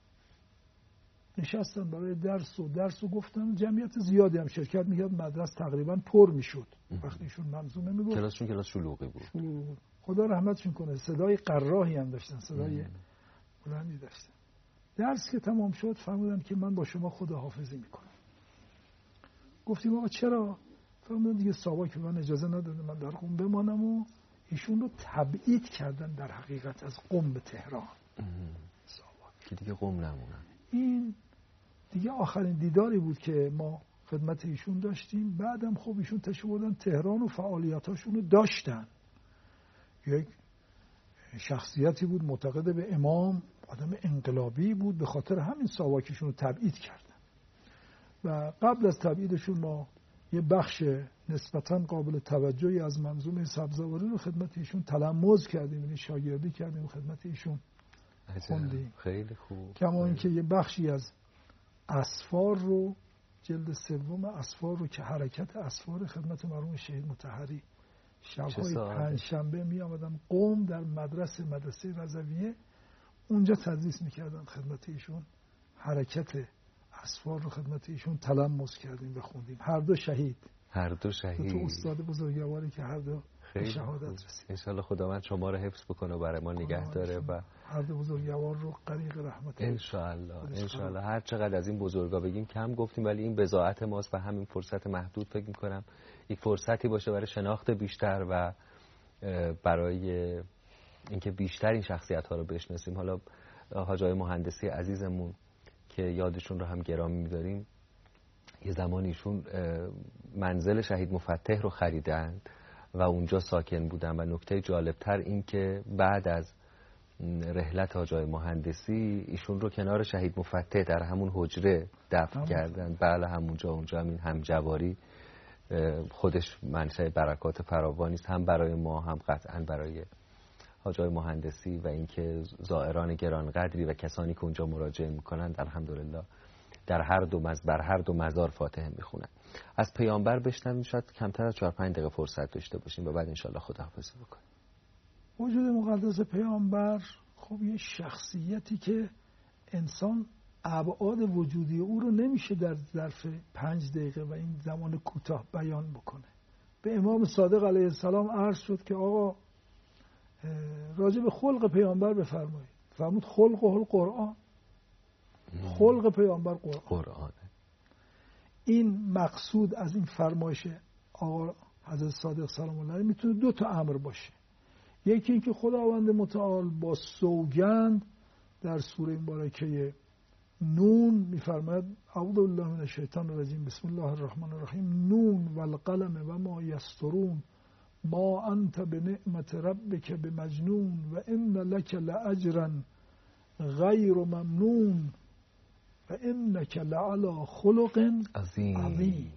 نشستن برای درس و درس و گفتن جمعیت زیادی هم شرکت میکرد، مدرسه تقریبا پر میشد. وقتی ایشون منظومه میگفت کلاسشون کلاس شلوغی بود. شلوغی بود. خدا رحمتشون کنه، صدای قراحی هم داشتن، صدای بلندی داشتن. درس که تمام شد فرمودن که من با شما خداحافظی میکنم. گفتیم آقا چرا؟ فرمودن دیگه ساواک به من اجازه نداده من در قم بمانم و ایشون رو تبعید کردن در حقیقت از قم به تهران. ساواک که دیگه قم نمونن. این دیگه آخرین دیداری بود که ما خدمت ایشون داشتیم. بعدم خب ایشون تشریف بردن تهران و فعالیتاشون رو داشتن. یک شخصیتی بود معتقد به امام، آدم انقلابی بود، به خاطر همین ساواکشون رو تبعید کردن. و قبل از تبعیدشون ما یه بخش نسبتاً قابل توجهی از منظومه سبزواری رو خدمت ایشون تلمذ کردیم، یعنی شاگردی کردیم و خدمت ایشون خوندیم. خیلی خوب. کما اینکه یه بخشی از اسفار رو، جلد سوم اسفار رو که حرکت اسفار خدمت مرحوم شهید مطهری، شب‌های پنجشنبه می آمدم قم در مدرسه مدرسه رضویه، اونجا تدریس میکردم خدمت ایشون، حرکت اسفار رو خدمت ایشون تلمذ کردیم و خوندیم. هر دو شهید، هر دو شهید، تو استاد بزرگواری که هر دو شهادت رسید. انشالله خداوند شما رو حفظ بکنه و برای ما نگه داره و هر دو بزرگوار رو غریق رحمت انشالله. انشالله هر چقدر از این بزرگا بگیم کم گفتیم، ولی این بضاعت ماست و همین فرصت محدود فکر میکنم یک فرصتی باشه برای شناخت بیشتر و برای اینکه بیشتر این شخصیت ها رو بشناسیم. حالا حاج آقای مهندسی عزیزمون که یادشون رو هم گرامی می‌داریم، یه زمانی ایشون منزل شهید مفتح رو خریدند و اونجا ساکن بودن و نکته جالبتر این که بعد از رحلت حاجای مهندسی ایشون رو کنار شهید مفتح در همون حجره دفن کردن. بله همونجا، اونجا همین همجواری خودش منشأ برکات فراوانی است، هم برای ما هم قطعا برای حاجای مهندسی و اینکه زائران گرانقدری و کسانی که اونجا مراجعه میکنند الحمدلله در هر دو مز بر هر دو مزار فاتحه میخونن. از پیامبر بشنویم، شاید کمتر از چهار پنج دقیقه فرصت داشته باشیم و بعد انشالله خداحافظی بکنیم. وجود مقدس پیامبر خب یه شخصیتی که انسان ابعاد وجودی او رو نمیشه در ظرف پنج دقیقه و این زمان کوتاه بیان بکنه. به امام صادق علیه السلام عرض شد که آقا راجع به خلق پیامبر بفرمایید. فرمود خلق و قرآن. خلق پیامبر قرآن. قرآن. این مقصود از این فرمایش آقا حضرت صادق سلام الله علیه میتونه دو تا امر باشه. یکی اینکه خداوند متعال با سوگند در سوره مبارکه نون میفرماید اعوذ بالله من الشیطان الرجیم بسم الله الرحمن الرحیم نون والقلم و ما یسطرون ما انت بنعمت ربک بمجنون و ان لک لاجرا غیر ممنون و انک لعلی خلق عظیم.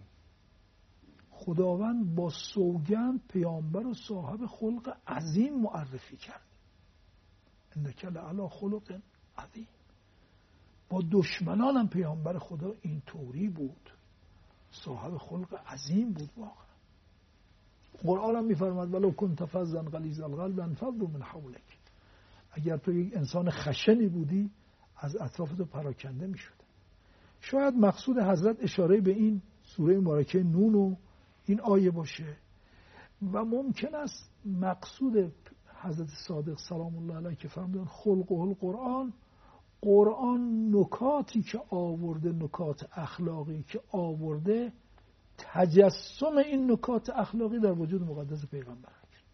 خداوند با سوگند پیامبر و صاحب خلق عظیم معرفی کرد. انک لعلی خلق عظیم. با دشمنان هم پیامبر خدا این طوری بود، صاحب خلق عظیم بود. واقعا قرآن هم میفرماد ولو کنت فظا غلیظ القلب انفضوا من حولک. اگر تو یک انسان خشنی بودی از اطراف تو پراکنده میشد. شاید مقصود حضرت اشاره به این سوره مبارکه نون و این آیه باشه و ممکن است مقصود حضرت صادق سلام الله علیه که فرمودن خلق و القرآن، قرآن نکاتی که آورده، نکات اخلاقی که آورده، تجسم این نکات اخلاقی در وجود مقدس پیغمبر هست.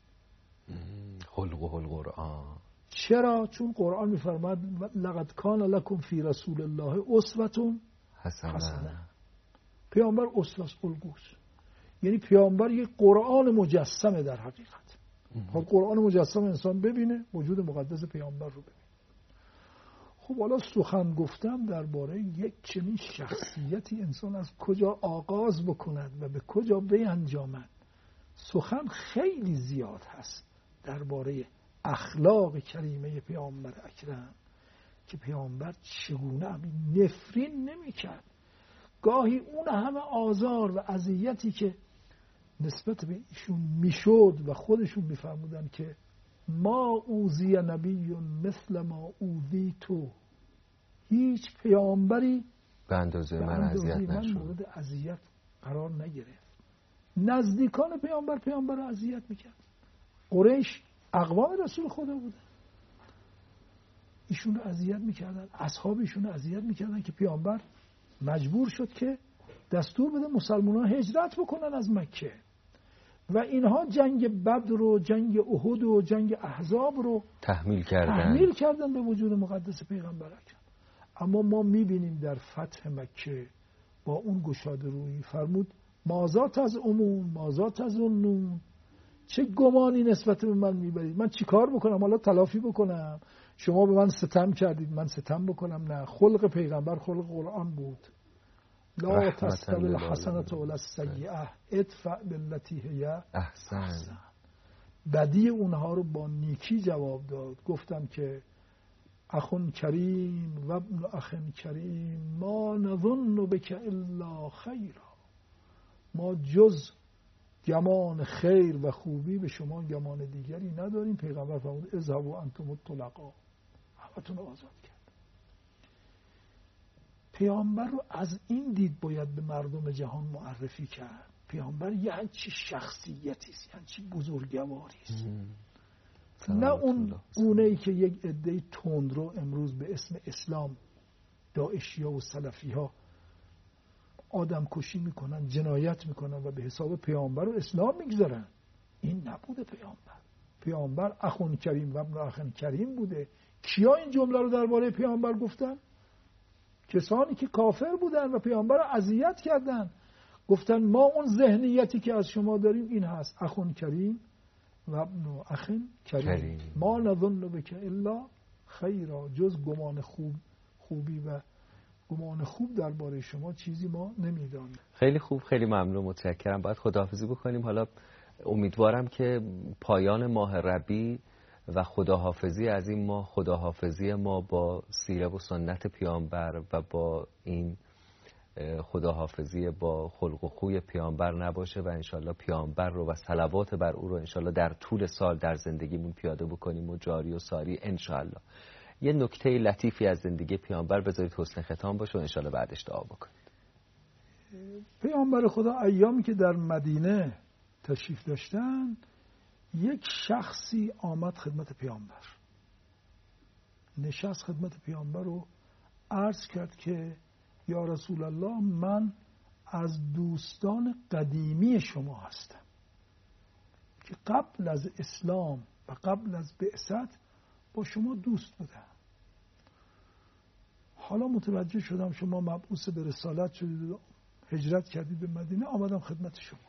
خلق و القرآن. چرا؟ چون قرآن میفرماد لقد کان لکم فی رسول الله اسوة حسنه. پیامبر اسوه الگوست، یعنی پیامبر یک قرآن مجسمه در حقیقت. خب قرآن مجسم انسان ببینه، وجود مقدس پیامبر رو ببینه. خب حالا سخن گفتم درباره یک چنین شخصیتی انسان از کجا آغاز بکند و به کجا بیانجامد. سخن خیلی زیاد هست درباره اخلاق کریمه پیامبر اکرم که پیامبر چگونه نفرین نمی‌کرد. گاهی اون همه آزار و اذیتی که نسبت به ایشون میشد و خودشون میفرمودن که ما اوذی نبی مثل ما اوذی تو، هیچ پیامبری به اندازه من اذیت نشد، مورد اذیت قرار نگرفت. نزدیکان پیامبر پیامبر رو اذیت میکرد. قریش اقوام رسول خدا بودن، ایشون رو اذیت میکردن، اصحاب ایشون رو اذیت میکردن که پیامبر مجبور شد که دستور بده مسلمانان هجرت بکنن از مکه و اینها جنگ بدر و جنگ احد و جنگ احزاب رو تحمیل کردن تحمیل کردن به وجود مقدس پیغمبر اکرم. اما ما میبینیم در فتح مکه با اون گشاده رویی فرمود مازات از امون مازات از اونون، چه گمانی نسبت به من میبرید؟ من چی کار بکنم؟ حالا تلافی بکنم؟ شما به من ستم کردید من ستم بکنم؟ نه، خلق پیغمبر خلق قرآن بود. لا تستوی الحسنة ولا السیئة ادفع بالتی هی احسن. بدی اونها رو با نیکی جواب داد. گفتم که اخون کریم و ابن اخن کریم ما نظن بک الا خیرا، ما جز گمان خیر و خوبی به شما گمان دیگری نداریم. پیغمبر فرمود اذهبوا انتم الطلقاء، همتون رو آزاد کرد. پیامبر رو از این دید باید به مردم جهان معرفی کرد. پیامبر یه همچی شخصیتی است، یه همچی بزرگواری است، نه اون گونه‌ای که یک عده تندرو امروز به اسم اسلام داعشی‌ها و سلفی‌ها آدم کشی میکنن، جنایت میکنن و به حساب پیامبر و اسلام میگذارن. این نبوده پیامبر. پیامبر اخون کریم و ابن اخن کریم بوده. کیا این جمله رو درباره پیامبر گفتن؟ کسانی که کافر بودن و پیامبر رو اذیت کردن. گفتن ما اون ذهنیتی که از شما داریم این هست، اخون کریم و ابن اخ کریم کریم. ما نظن بک الا خیرا، جز گمان خوب خوبی و گمان خوب درباره شما چیزی ما نمیدانیم. خیلی خوب، خیلی ممنون، متشکرم. باید خداحافظی بکنیم. حالا امیدوارم که پایان ماه ربیع و خداحافظی از این ماه خداحافظی ما با سیره و سنت پیامبر و با این خداحافظی با خلق و خوی پیامبر نباشه و انشالله پیامبر رو و صلوات بر او رو انشالله در طول سال در زندگیمون پیاده بکنیم و جاری و ساری انشالله. یه نکته لطیفی از زندگی پیامبر بذارید حسن ختام باشه و انشالله بعدش دعا بکنید. پیامبر خدا ایامی که در مدینه تشریف داشتن، یک شخصی آمد خدمت پیامبر، نشست خدمت پیامبر و عرض کرد که یا رسول الله، من از دوستان قدیمی شما هستم که قبل از اسلام و قبل از بعثت با شما دوست بودم. حالا متوجه شدم شما مبعوث به رسالت شدید و هجرت کردید به مدینه، آمدم خدمت شما.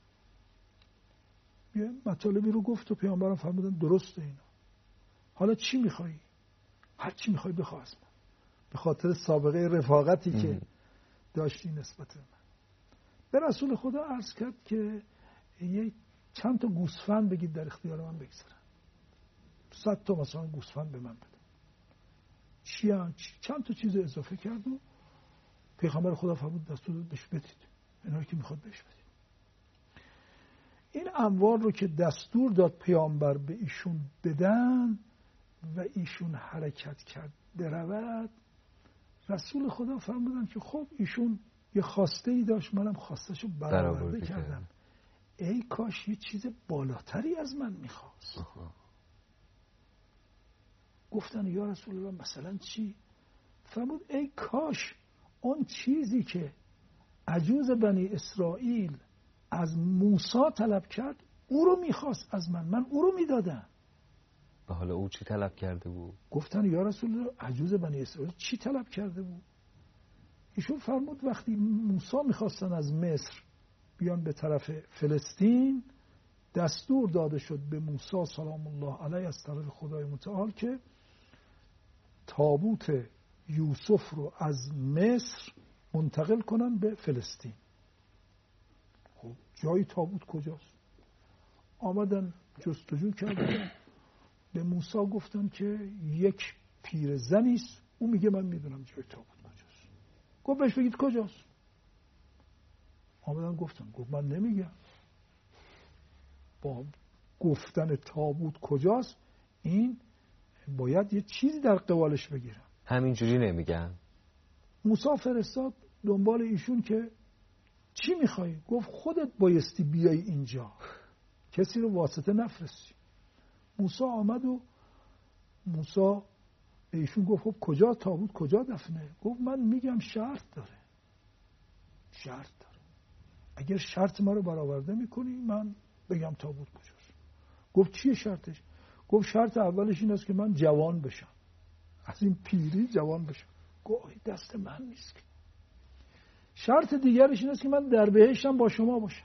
یه مطالبی رو گفت و پیامبرم فرمودن درسته اینا، حالا چی میخوایی؟ هر چی میخوای بخواه از من، به خاطر سابقه رفاقتی ام. که داشتی نسبت من. به رسول خدا عرض کرد که یه چند تا گوسفند بگید در اختیار من بگذارن، صد تا مثلا گوسفند به من بده. چی چند تا چیز اضافه کرد و پیغمبر خدا فرمود دستور بهش بدید، اینا که میخواد بهش بدید. این اموال رو که دستور داد پیامبر به ایشون بدن و ایشون حرکت کرد برود، رسول خدا فرمودن که خب ایشون یه خواسته ای داشت، منم خواستشو برآورده کردم، ای کاش یه چیز بالاتری از من میخواست. گفتن یا رسول الله مثلا چی؟ فرمود ای کاش اون چیزی که عجوز بنی اسرائیل از موسی طلب کرد او رو میخواست از من، من او رو میدادم. و حالا او چی طلب کرده بود؟ گفتن یا رسول الله عجوز بنی اسرائیل چی طلب کرده بود؟ ایشون فرمود وقتی موسی میخواستن از مصر بیان به طرف فلسطین، دستور داده شد به موسی سلام الله علیه از طرف خدای متعال که تابوت یوسف رو از مصر منتقل کنن به فلسطین. خب جای تابوت کجاست؟ آمدن جستجو کردن، به موسی گفتن که یک پیرزنی است، او میگه من میدونم جای تابوت کجاست. گفت بهش بگید کجاست. آمدن گفتن، گفت من نمیگم. با گفتن تابوت کجاست این باید یه چیزی در قبالش بگیرم. همینجوری نمیگم. موسی فرستاد دنبال ایشون که چی میخوایی؟ گفت خودت بایستی بیای اینجا، کسی رو واسطه نفرستی. موسی آمد و موسی به ایشون گفت خب کجا تابوت کجا دفنه؟ گفت من میگم شرط داره، شرط داره، اگر شرط ما رو برآورده میکنی من بگم تابوت کجاست. گفت چیه شرطش؟ گفت شرط اولش این است که من جوان بشم، از این پیری جوان بشم. گفت دست من نیست که. شرط دیگرش این است که من در بهشتم با شما باشم.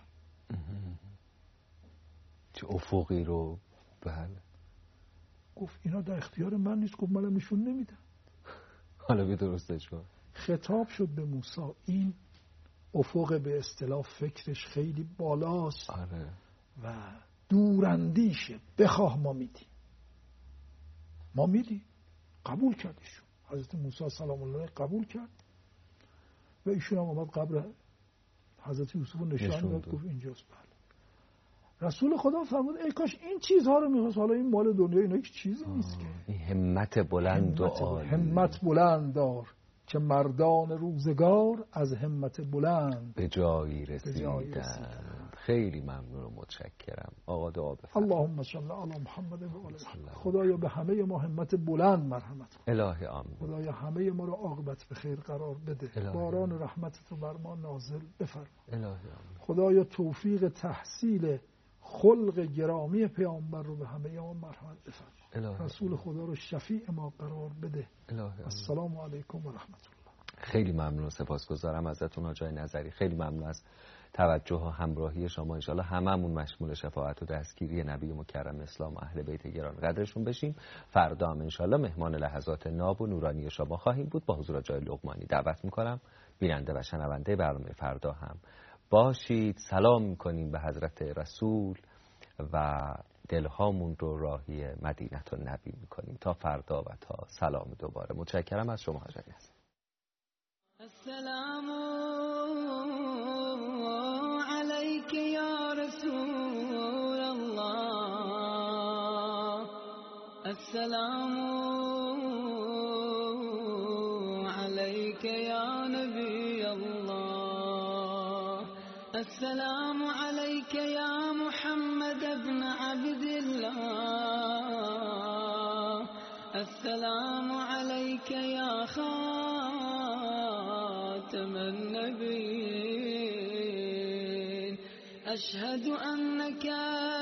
چه افقی رو. بله. گفت اینا در اختیار من نیست. گفت منم نشون نمیدم. حالا بی درستش کن. خطاب شد به موسی، این افق به اصطلاح فکرش خیلی بالاست. آره. و دوراندیشه، بخواه ما میدیم، ما میدیم. قبول کرد ایشون. حضرت موسی سلام الله قبول کرد و ایشون هم آمد قبر حضرت یوسف رو نشان داد، گفت اینجاست. بله. رسول خدا فرمود ای کاش این چیزها رو میخواست، حالا این مال دنیا اینا هیچ چیزی نیست که. این همت بلند و عالی. همت بلند دار که مردان روزگار از همت بلند به جایی رسیدند. خیلی ممنون و متشکرم. آقا دعا بفرمایید. اللهم صل علی محمد و آل محمد. خدایا به همه ما همت بلند مرحمت کن. الهی آمین. خدایا همه ما رو عاقبت به خیر قرار بده. باران رحمتت رو بر ما نازل بفرما. الهی آمین. خدایا توفیق تحصیل خلق گرامی پیامبر رو به همه ما مرحمت بفرما. رسول خدا رو شفیع ما قرار بده. السلام علیکم و رحمت الله. خیلی ممنون و سپاسگزارم ازتون آقای نظری. خیلی ممنون از توجه و همراهی شما. انشالله هممون مشمول شفاعت و دستگیری نبی مکرم اسلام و اهل بیت گران قدرشون بشیم. فردا هم انشالله مهمان لحظات ناب و نورانی شما خواهیم بود. با حضور جای لقمانی دعوت میکنم بیننده و شنونده برنامه فردا هم باشید. سلام میکنیم به حضرت رسول و دلهامون رو راهی مدینت النبی میکنیم تا فردا و تا سلام دوباره. متشکرم از شما حاجی نظری. السلام عليك يا رسول الله، السلام عليك يا نبي الله، السلام عليك يا محمد بن عبد الله، السلام عليك يا خاتم النبيين، أشهد أنك